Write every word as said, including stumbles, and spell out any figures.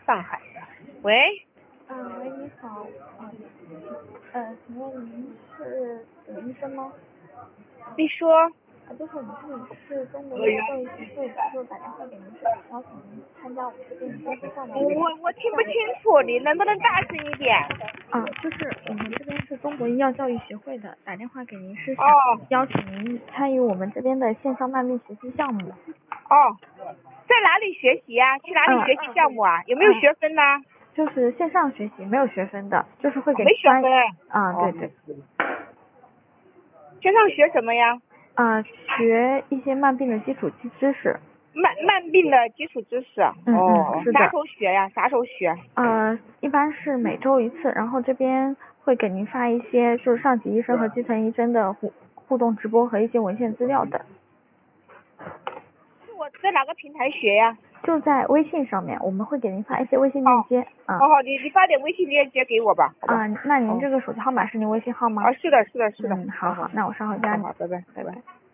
上海的。喂？ 嗯，喂，你好，嗯，呃，请问您是有医生吗？ 你说。 啊，就是我们这里是中国医药教育协会的，就打电话给您是邀请您参加我们这边的线上的。 我我听不清楚，你能不能大声一点？ 啊，就是我们这边是中国医药教育协会的，打电话给您是想哦邀请您参与我们这边的线上慢病学习项目。 哦，在哪里学习呀、去哪里学习项目啊？有没有学分呢、 就是线上学习，没有学分的，就是会给没学分。 啊，对对。 线上学什么呀？ 啊，学一些慢病的基础知识。 慢慢病的基础知识。 嗯哦嗯，是的。 啥时候学呀？啥时候学？ 呃，一般是每周一次，然后这边会给您发一些就是上级医生和基层医生的互互动直播和一些文献资料的。 是我在哪个平台学呀？ 就在微信上面，我们会给您发一些微信链接。啊。 好好，你你发点微信链接给我吧，好吧？ 啊，那您这个手机号码是您微信号吗？ 啊，是的，是的，是的。 嗯，好好，那我稍后加你。 好好，拜拜，拜拜。